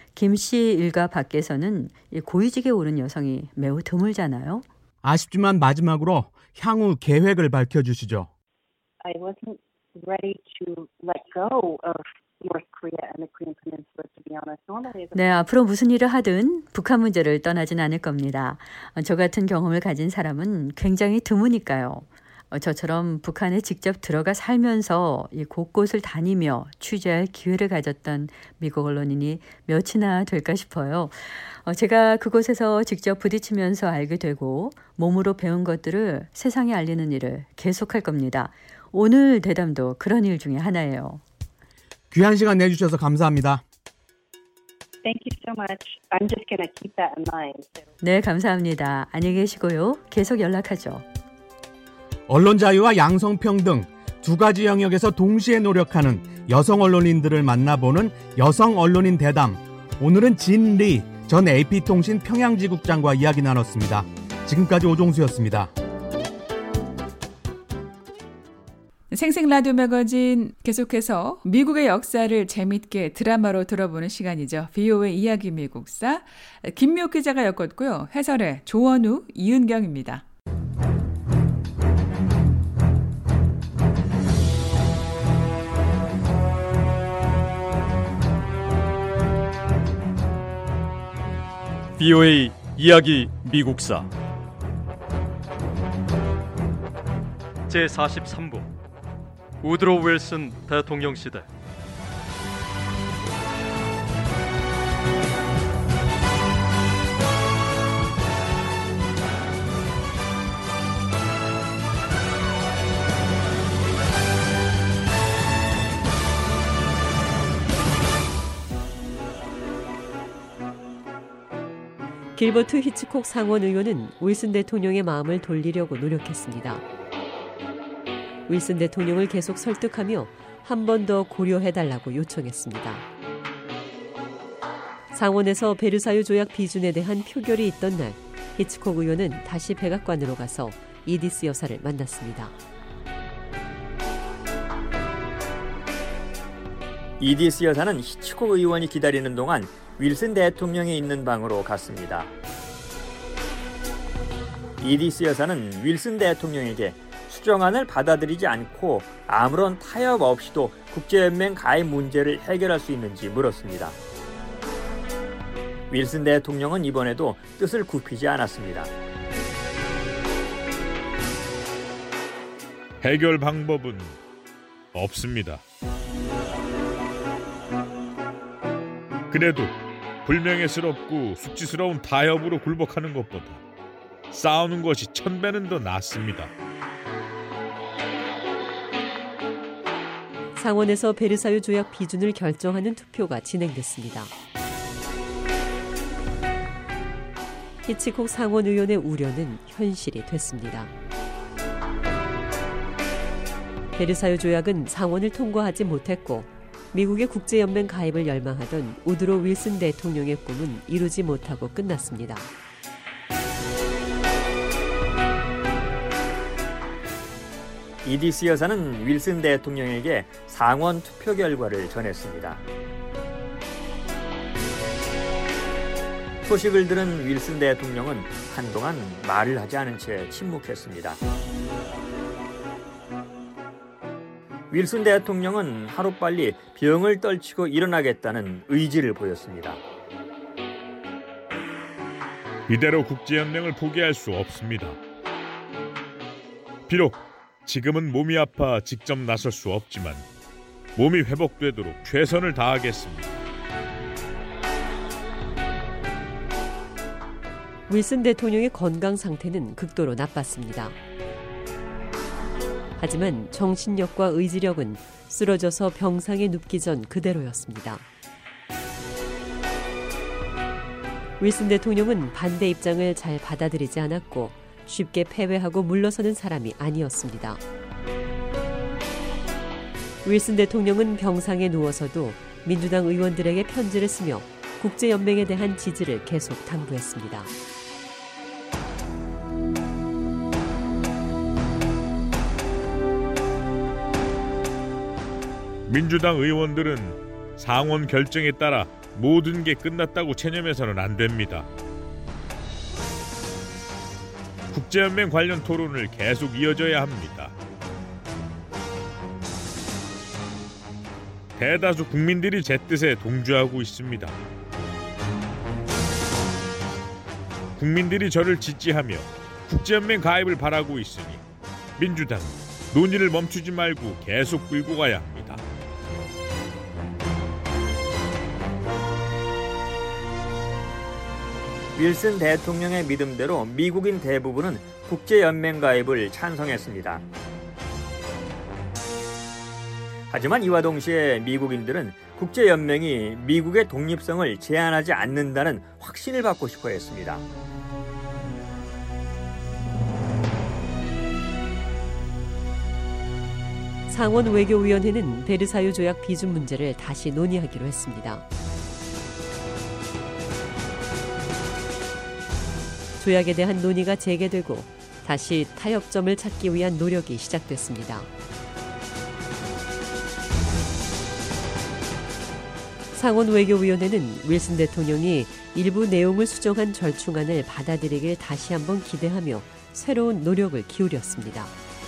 김씨 일가 밖에서는 고위직에 오른 여성이 매우 드물잖아요. 아쉽지만 마지막으로 향후 계획을 밝혀주시죠. I wasn't ready to let go of North Korea and the Korean Peninsula, to be honest. Normally, 네, 앞으로 무슨 일을 하든 북한 문제를 떠나진 않을 겁니다. 저 같은 경험을 가진 사람은 굉장히 드무니까요. 저처럼 북한에 직접 들어가 살면서 이 곳곳을 다니며 취재할 기회를 가졌던 미국 언론인이 몇이나 될까 싶어요. 제가 그곳에서 직접 부딪히면서 알게 되고 몸으로 배운 것들을 세상에 알리는 일을 계속할 겁니다. 오늘 대담도 그런 일 중에 하나예요. 귀한 시간 내주셔서 감사합니다. Thank you so much. I'm just going to keep that in mind. 네, 감사합니다. 안녕히 계시고요. 계속 연락하죠. 언론 자유와 양성평등 두 가지 영역에서 동시에 노력하는 여성 언론인들을 만나보는 여성 언론인 대담. 오늘은 진리 전 AP통신 평양지국장과 이야기 나눴습니다. 지금까지 오종수였습니다. 생생 라디오 매거진 계속해서 미국의 역사를 재밌게 드라마로 들어보는 시간이죠. VOA 이야기 미국사 김미옥 기자가 엮었고요. 해설의 조원우, 이은경입니다. VOA 이야기 미국사 제43부 우드로 윌슨 대통령 시대. 길버트 히치콕 상원 의원은 윌슨 대통령의 마음을 돌리려고 노력했습니다. 윌슨 대통령을 계속 설득하며 한 번 더 고려해달라고 요청했습니다. 상원에서 베르사유 조약 비준에 대한 표결이 있던 날, 히치콕 의원은 다시 백악관으로 가서 이디스 여사를 만났습니다. 이디스 여사는 히치콕 의원이 기다리는 동안 윌슨 대통령이 있는 방으로 갔습니다. 이디스 여사는 윌슨 대통령에게 수정안을 받아들이지 않고 아무런 타협 없이도 국제연맹 가입 문제를 해결할 수 있는지 물었습니다. 윌슨 대통령은 이번에도 뜻을 굽히지 않았습니다. 해결 방법은 없습니다. 그래도 불명예스럽고 수치스러운 타협으로 굴복하는 것보다 싸우는 것이 1000배는 더 낫습니다. 상원에서 베르사유 조약 비준을 결정하는 투표가 진행됐습니다. 히치콕 상원 의원의 우려는 현실이 됐습니다. 베르사유 조약은 상원을 통과하지 못했고 미국의 국제연맹 가입을 열망하던 우드로 윌슨 대통령의 꿈은 이루지 못하고 끝났습니다. 이디스 여사는 윌슨 대통령에게 상원 투표 결과를 전했습니다. 소식을 들은 윌슨 대통령은 한동안 말을 하지 않은 채 침묵했습니다. 윌슨 대통령은 하루빨리 병을 떨치고 일어나겠다는 의지를 보였습니다. 이대로 국제연맹을 포기할 수 없습니다. 비록 지금은 몸이 아파 직접 나설 수 없지만 몸이 회복되도록 최선을 다하겠습니다. 윌슨 대통령의 건강 상태는 극도로 나빴습니다. 하지만 정신력과 의지력은 쓰러져서 병상에 눕기 전 그대로였습니다. 윌슨 대통령은 반대 입장을 잘 받아들이지 않았고 쉽게 패배하고 물러서는 사람이 아니었습니다. 윌슨 대통령은 병상에 누워서도 민주당 의원들에게 편지를 쓰며 국제연맹에 대한 지지를 계속 당부했습니다. 민주당 의원들은 상원 결정에 따라 모든 게 끝났다고 체념해서는 안 됩니다. 국제연맹 관련 토론을 계속 이어져야 합니다. 대다수 국민들이 제 뜻에 동조하고 있습니다. 국민들이 저를 지지하며 국제연맹 가입을 바라고 있으니 민주당은 논의를 멈추지 말고 계속 끌고 가야 합니다. 윌슨 대통령의 믿음대로 미국인 대부분은 국제연맹 가입을 찬성했습니다. 하지만 이와 동시에 미국인들은 국제연맹이 미국의 독립성을 제한하지 않는다는 확신을 받고 싶어 했습니다. 상원 외교위원회는 베르사유 조약 비준 문제를 다시 논의하기로 했습니다. 조약에 대한 논의가 재개되고 다시 타협점을 찾기 위한 노력이 시작됐습니다. 상원 외교위원회는 윌슨 대통령이 일부 내용을 수정한 절충안을 받아들이길 다시 한번 기대하며 새로운 노력을 기울였습니다.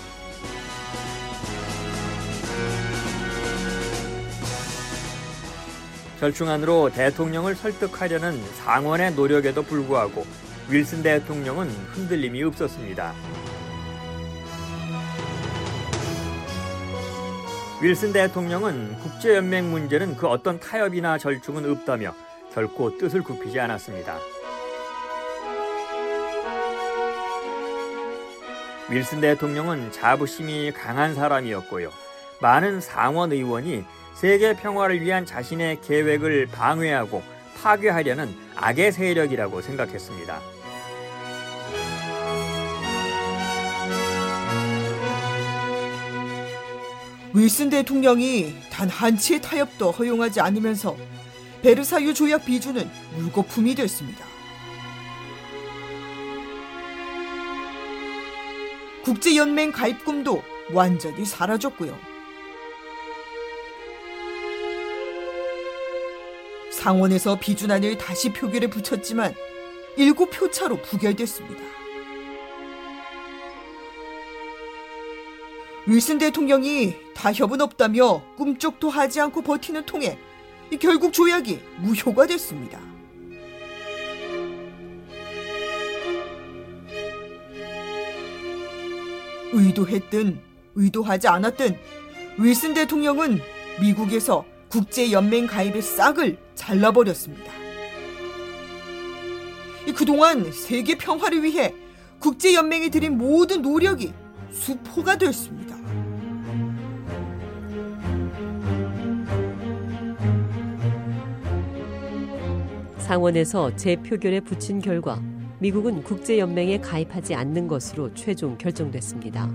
절충안으로 대통령을 설득하려는 상원의 노력에도 불구하고 윌슨 대통령은 흔들림이 없었습니다. 윌슨 대통령은 국제연맹 문제는 그 어떤 타협이나 절충은 없다며 결코 뜻을 굽히지 않았습니다. 윌슨 대통령은 자부심이 강한 사람이었고요. 많은 상원 의원이 세계 평화를 위한 자신의 계획을 방해하고 파괴하려는 악의 세력이라고 생각했습니다. 윌슨 대통령이 단 한치의 타협도 허용하지 않으면서 베르사유 조약 비준은 물거품이 됐습니다. 국제연맹 가입 꿈도 완전히 사라졌고요. 상원에서 비준안을 다시 표결에 붙였지만 7표 차로 부결됐습니다. 윌슨 대통령이 타협은 없다며 꿈쩍도 하지 않고 버티는 통에 결국 조약이 무효가 됐습니다. 의도했든 의도하지 않았든 윌슨 대통령은 미국에서 국제연맹 가입의 싹을 잘라버렸습니다. 그동안 세계 평화를 위해 국제연맹이 들인 모든 노력이 수포가 됐습니다. 상원에서 재표결에 붙인 결과 미국은 국제연맹에 가입하지 않는 것으로 최종 결정됐습니다.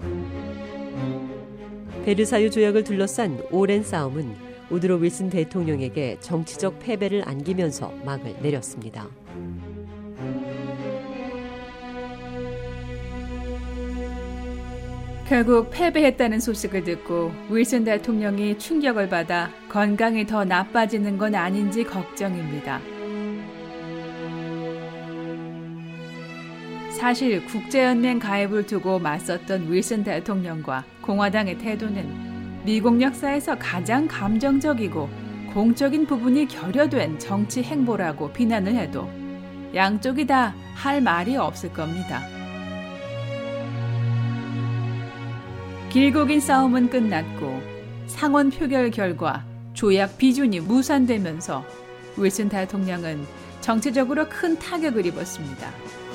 베르사유 조약을 둘러싼 오랜 싸움은 우드로 윌슨 대통령에게 정치적 패배를 안기면서 막을 내렸습니다. 결국 패배했다는 소식을 듣고 윌슨 대통령이 충격을 받아 건강이 더 나빠지는 건 아닌지 걱정입니다. 사실 국제연맹 가입을 두고 맞섰던 윌슨 대통령과 공화당의 태도는 미국 역사에서 가장 감정적이고 공적인 부분이 결여된 정치 행보라고 비난을 해도 양쪽이 다 할 말이 없을 겁니다. 길고 긴 싸움은 끝났고 상원 표결 결과 조약 비준이 무산되면서 윌슨 대통령은 정치적으로 큰 타격을 입었습니다.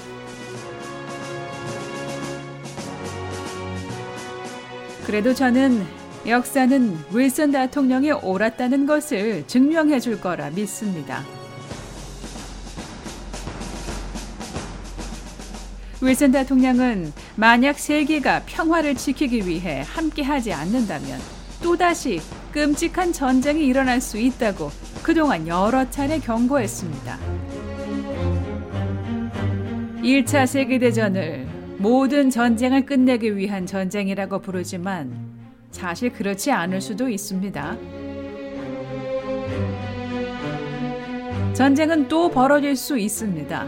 그래도 저는 역사는 윌슨 대통령이 옳았다는 것을 증명해 줄 거라 믿습니다. 윌슨 대통령은 만약 세계가 평화를 지키기 위해 함께하지 않는다면 또다시 끔찍한 전쟁이 일어날 수 있다고 그동안 여러 차례 경고했습니다. 1차 세계대전을 모든 전쟁을 끝내기 위한 전쟁이라고 부르지만 사실 그렇지 않을 수도 있습니다. 전쟁은 또 벌어질 수 있습니다.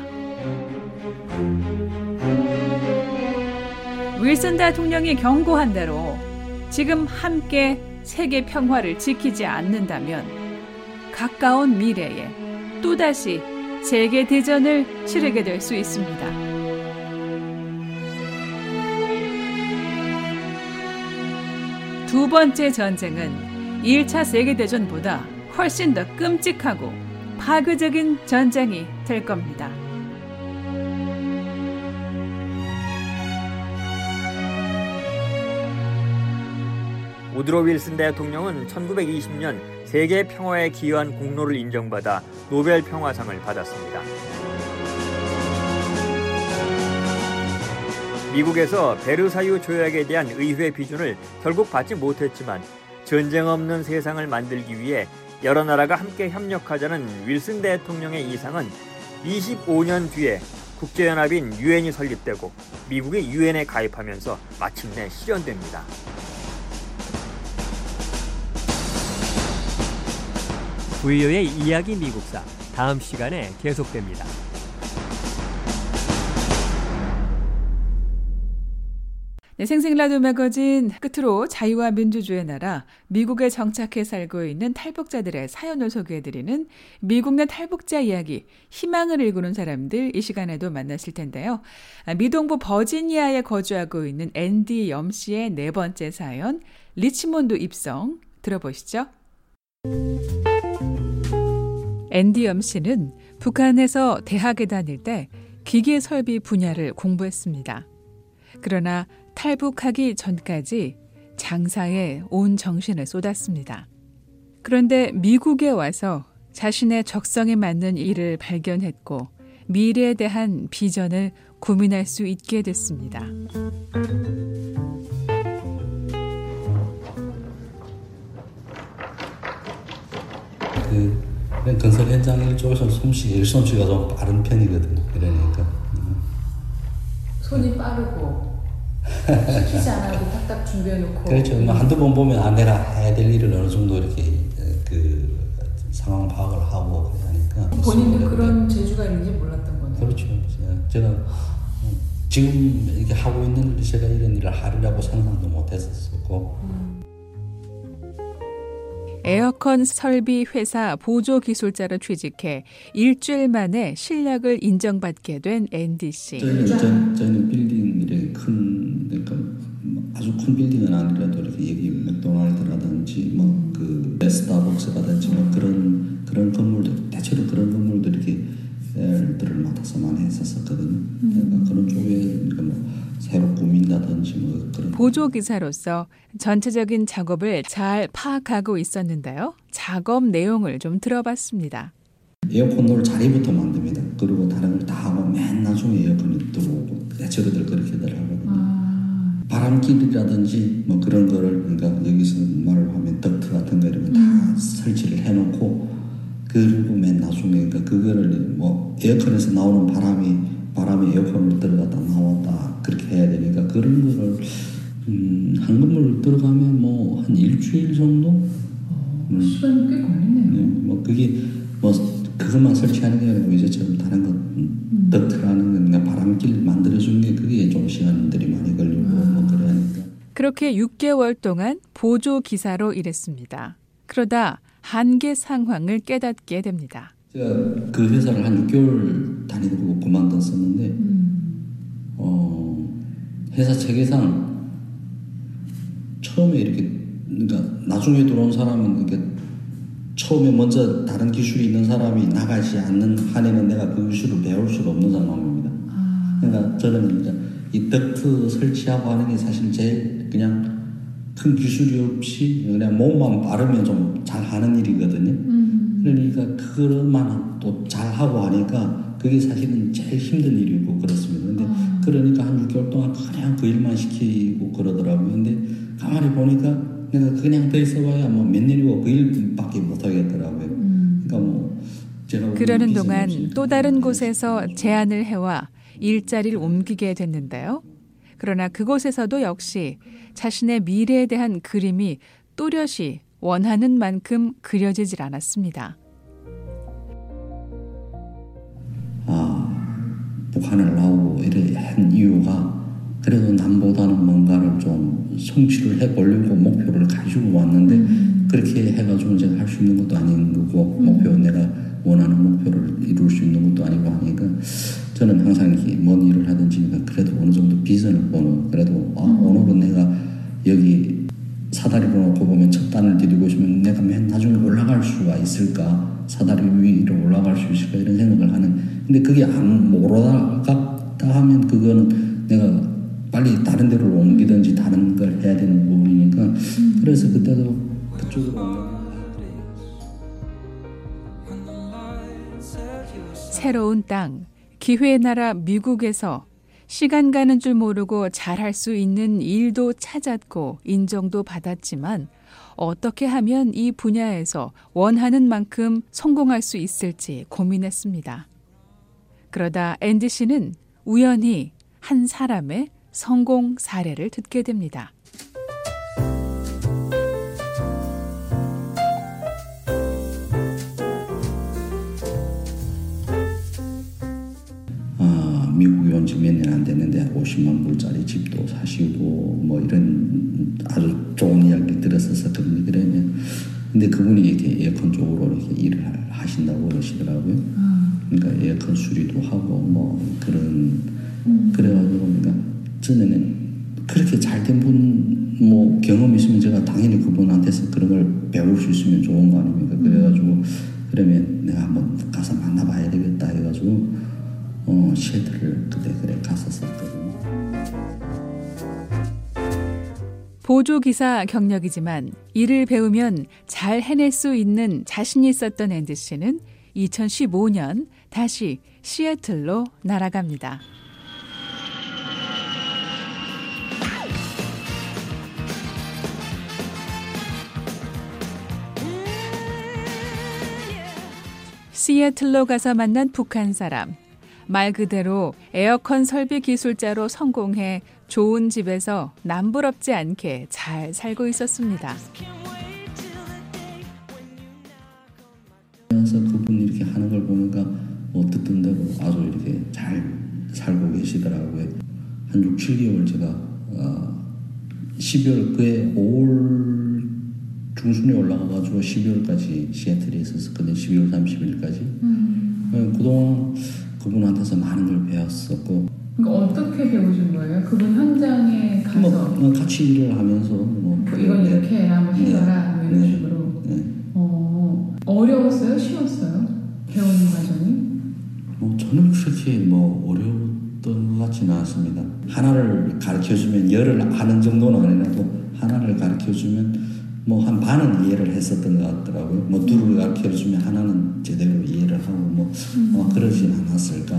윌슨 대통령이 경고한 대로 지금 함께 세계 평화를 지키지 않는다면 가까운 미래에 또다시 세계대전을 치르게 될 수 있습니다. 두 번째 전쟁은 1차 세계대전보다 훨씬 더 끔찍하고 파괴적인 전쟁이 될 겁니다. 우드로 윌슨 대통령은 1920년 세계 평화에 기여한 공로를 인정받아 노벨 평화상을 받았습니다. 미국에서 베르사유 조약에 대한 의회 비준을 결국 받지 못했지만 전쟁 없는 세상을 만들기 위해 여러 나라가 함께 협력하자는 윌슨 대통령의 이상은 25년 뒤에 국제연합인 유엔이 설립되고 미국이 유엔에 가입하면서 마침내 실현됩니다. VO의 이야기 미국사 다음 시간에 계속됩니다. 네, 생생라디오 매거진 끝으로 자유와 민주주의 나라 미국에 정착해 살고 있는 탈북자들의 사연을 소개해드리는 미국 내 탈북자 이야기, 희망을 일구는 사람들 이 시간에도 만나실 텐데요. 미동부 버지니아에 거주하고 있는 앤디 염 씨의 네 번째 사연, 리치몬드 입성 들어보시죠. 앤디 염 씨는 북한에서 대학에 다닐 때 기계 설비 분야를 공부했습니다. 그러나 탈북하기 전까지 장사에 온 정신을 쏟았습니다. 그런데 미국에 와서 자신의 적성에 맞는 일을 발견했고 미래에 대한 비전을 고민할 수 있게 됐습니다. 그 건설 현장 일 쪽에서 솜씨가 좀 빠른 편이거든요. 그러니까 손이 빠르고 시키지 않아도 딱딱 준비해놓고. 그렇죠. 뭐 한두 번 보면 내가 해야 될 일을 어느 정도 이렇게 그 상황 파악을 하고 그러니까. 본인도 그런 재주가 있는지 몰랐던 거네요. 그렇죠. 제가 지금 이렇게 하고 있는 일, 제가 이런 일을 하리라고 상상도 못했었고. 에어컨 설비 회사 보조 기술자로 취직해 일주일 만에 실력을 인정받게 된 앤디 씨. 저희는 빌딩 이렇게 큰, 그러니까 아주 큰 빌딩은 아니라도 이렇게 여기 맥도날드라든지 뭐 그 스타벅스라든지 뭐 그런 건물들, 대체로 그런 건물들 이렇게 일들을 맡아서 많이 했었거든요. 그러니까 그런 쪽에 그러니까 뭐 새로 꾸민다든지 뭐 그런. 보조 기사로서 전체적인 작업을 잘 파악하고 있었는데요. 작업 내용을 좀 들어봤습니다. 에어컨을 자리부터 만듭니다. 그리고 다른 걸 다 하고 맨 나중에 에어컨이 들어오고 대체로들 그렇게들 하거든요. 바람길이라든지 뭐 그런 거를 그러니까 여기서 말을 하면 덕트 같은 거 이런 거 다 설치를 해놓고 그리고 맨 나중에 그러니까 그거를 뭐 에어컨에서 나오는 바람이 에어컨을 들어갔다 나왔다 그렇게 해야 되니까 그런 거를 한 건물 들어가면 뭐 한 일주일 정도 시간이 꽤 걸리네요. 네, 뭐 그게 뭐 그것만 설치하는 게 아니고 이제처럼 다른 거 덕트라는 거 바람길 만들어주는 게 그게 좀 시간들이 많이 걸리고 뭐 그러니까. 그렇게 6개월 동안 보조 기사로 일했습니다. 그러다 한계 상황을 깨닫게 됩니다. 제가 그 회사를 한 6개월 다니고 그만뒀었는데 회사 체계상 처음에 이렇게 그러니까 나중에 들어온 사람은 이렇게 처음에 먼저 다른 기술이 있는 사람이 나가지 않는 한에는 내가 그 기술을 배울 수가 없는 상황입니다. 그러니까 저는 이제 이 덕트 설치하고 하는 게 사실 제일 그냥 큰 기술이 없이 그냥 몸만 빠르면 좀 잘하는 일이거든요. 그러니까 그것만 또 잘하고 하니까 그게 사실은 제일 힘든 일이고 그렇습니다. 근데 그러니까 한 6개월 동안 그냥 그 일만 시키고 그러더라고요. 근데 가만히 보니까 내가 그냥 더 있어봐야 뭐 몇 년이고 그 일밖에 못하겠더라고요. 그러니까 뭐 제가 그러는 동안 또 다른 곳에서 제안을 해와 일자리를 옮기게 됐는데요. 그러나 그곳에서도 역시 자신의 미래에 대한 그림이 또렷이 원하는 만큼 그려지질 않았습니다. 북한을 나오고 이래 한 이유가 그래도 남보다는 뭔가를 좀 성취를 해보려고 목표를 가지고 왔는데 그렇게 해가지고 제가 할 수 있는 것도 아닌 거고 내가 원하는 목표를 이룰 수 있는 것도 아니고 하니까 저는 항상 이렇게 뭔 일을 하든지 그래도 어느 정도 비전을 보는 그래도 오늘은 내가 여기 사다리로 놓고 보면 첫 단을 디디고 있으면 내가 맨 나중에 올라갈 수가 있을까 사다리 위로 올라갈 수 있을까 이런 생각을 하는 근데 그게 안 올라갔다 하면 그거는 내가 빨리 다른 데로 옮기든지 다른 걸 해야 되는 부분이니까 그래서 그때도 그쪽으로 새로운 땅, 기회의 나라 미국에서 시간 가는 줄 모르고 잘할 수 있는 일도 찾았고 인정도 받았지만 어떻게 하면 이 분야에서 원하는 만큼 성공할 수 있을지 고민했습니다. 그러다 앤디 씨는 우연히 한 사람의 성공 사례를 듣게 됩니다. 미국에 온 지 몇 년 안 됐는데 50만 불짜리 집도 사시고 뭐 이런 아주 좋은 이야기 들었었거든요. 그러면 근데 그분이 이렇게 에어컨 쪽으로 이렇게 일을 하신다고 그러시더라고요. 그러니까 에어컨 수리도 하고 뭐 그런 그래가지고 그러니까 저는 그렇게 잘된 분 뭐 경험이 있으면 제가 당연히 그분한테서 그런 걸 배울 수 있으면 좋은 거 아닙니까? 그래가지고 그러면 내가 한번 가서 만나봐야 되겠다 해가지고 쉐드를 그래 갔었거든요. 보조기사 경력이지만 일을 배우면 잘 해낼 수 있는 자신이 있었던 앤디 씨는 2015년 다시 시애틀로 날아갑니다. 시애틀로 가서 만난 북한 사람. 말 그대로 에어컨 설비 기술자로 성공해 좋은 집에서 남부럽지 않게 잘 살고 있었습니다. 그래서 그분이 이렇게 하는 걸 보니까 어떻든 대로 아주 이렇게 잘 살고 계시더라고요. 한 6, 7개월 제가 12월 그해 5월 중순에 올라가가지고 12월까지 시애틀에 있었거든요. 12월 30일까지. 그동안 그분한테서 많은 걸 배웠었고. 그러니까 어떻게 배우신 거예요? 그분 현장에 가서? 같이 일을 하면서 이건 이렇게 해라, 뭐 해봐라 이런 식으로. 어려웠어요? 쉬웠어요? 배우는 과정이? 저는 그렇게 어려웠던 것 같지는 않습니다. 하나를 가르쳐주면 열을 하는 정도는 아니라도 하나를 가르쳐주면 한 반은 이해를 했었던 것 같더라고요. 둘을 가르쳐주면 하나는 제대로 이해를 하고 그러진 않았을까.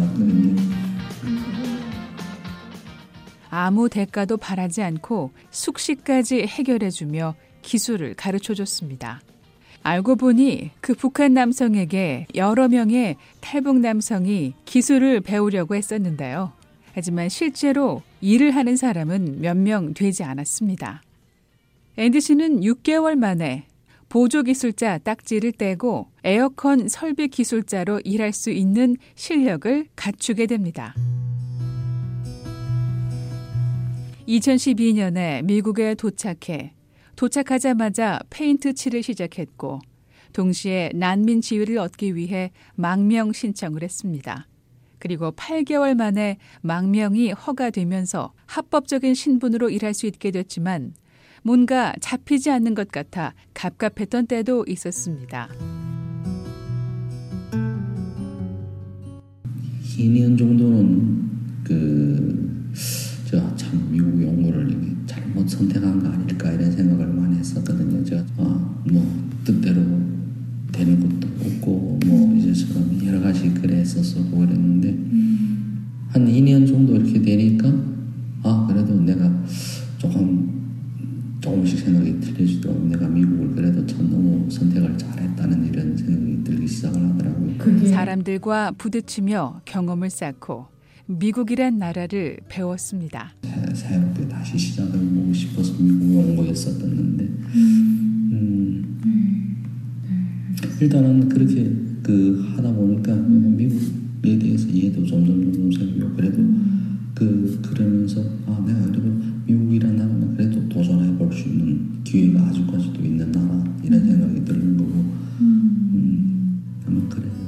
아무 대가도 바라지 않고 숙식까지 해결해주며 기술을 가르쳐줬습니다. 알고 보니 그 북한 남성에게 여러 명의 탈북 남성이 기술을 배우려고 했었는데요. 하지만 실제로 일을 하는 사람은 몇 명 되지 않았습니다. 앤디 씨는 6개월 만에 보조기술자 딱지를 떼고 에어컨 설비 기술자로 일할 수 있는 실력을 갖추게 됩니다. 2012년에 미국에 도착하자마자 페인트 칠을 시작했고 동시에 난민 지위를 얻기 위해 망명 신청을 했습니다. 그리고 8개월 만에 망명이 허가되면서 합법적인 신분으로 일할 수 있게 됐지만 뭔가 잡히지 않는 것 같아 갑갑했던 때도 있었습니다. 2년 정도는 제가 참 미국 연구를 잘못 선택한 거 아닐까 이런 생각을 많이 했었거든요. 제가 뜻대로 되는 것도 없고 이제처럼 여러 가지 글에 썼었고 그랬는데 한 2년 정도 이렇게 되니까 그래도 내가 조금씩 생각이 틀려지더라고. 내가 미국을 그래도 참 너무 선택을 잘했다는 이런 생각이 들기 시작을 하더라고요. 사람들과 부딪히며 경험을 쌓고 미국이란 나라를 배웠습니다. 새롭게 다시 시작을 보고 싶어서 미국에 온 거였었는데 일단은 그렇게 하다 보니까 미국에 대해서 이해도 점점 생기고 그래도 그러면서 내가 그래도 미국이란 나라는 그래도 도전해 볼 수 있는 기회가 아직까지도 있는 나라 이런 생각이 드는 거고 아마 그래서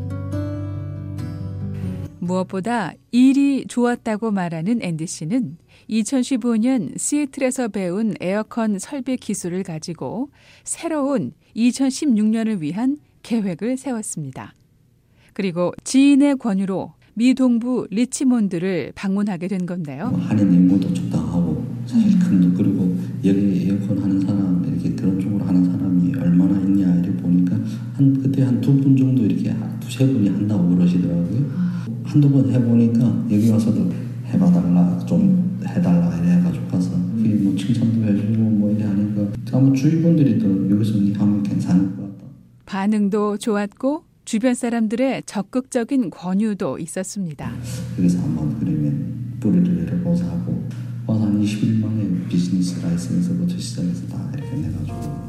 무엇보다 일이 좋았다고 말하는 앤디 씨는 2015년 시애틀에서 배운 에어컨 설비 기술을 가지고 새로운 2016년을 위한 계획을 세웠습니다. 그리고 지인의 권유로 미 동부 리치몬드를 방문하게 된 건데요. 한인 인구도 적당하고 사실 큰 그리고 여기 에어컨 하는 사람 이렇게 그런 쪽으로 하는 사람이 얼마나 있냐 이렇게 보니까 그때 한 2분 정도 이렇게 2-3분이 한다고 그러시더라고요. 한두 번 해보니까 여기 와서도 해봐달라 좀 해달라 이래가지고 가서 그게 칭찬도 해주고 이래 하니까 아마 주위 분들이 또 여기서 하면 괜찮을 것 같다. 반응도 좋았고 주변 사람들의 적극적인 권유도 있었습니다. 여기서 한번 그러면 뿌리를 내려보자 하고 와서 한 20일 만에 비즈니스 라이센스부터 시작해서 다 이렇게 내가지고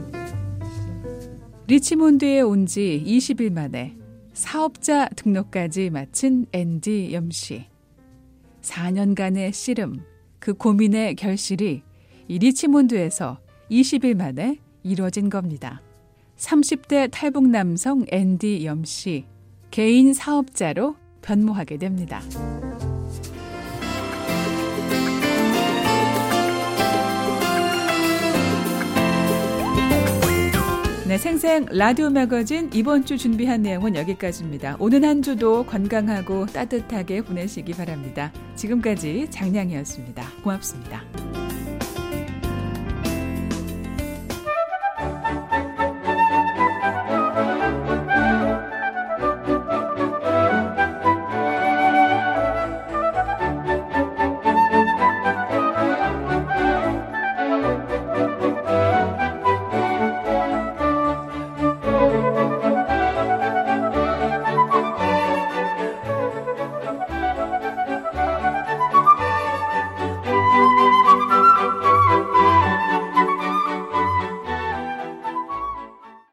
리치몬드에 온 지 20일 만에 사업자 등록까지 마친 앤디 염씨. 4년간의 씨름, 그 고민의 결실이 이 리치몬드에서 20일 만에 이루어진 겁니다. 30대 탈북 남성 앤디 염씨, 개인 사업자로 변모하게 됩니다. 네, 생생 라디오 매거진 이번 주 준비한 내용은 여기까지입니다. 오는 한 주도 건강하고 따뜻하게 보내시기 바랍니다. 지금까지 장량이었습니다. 고맙습니다.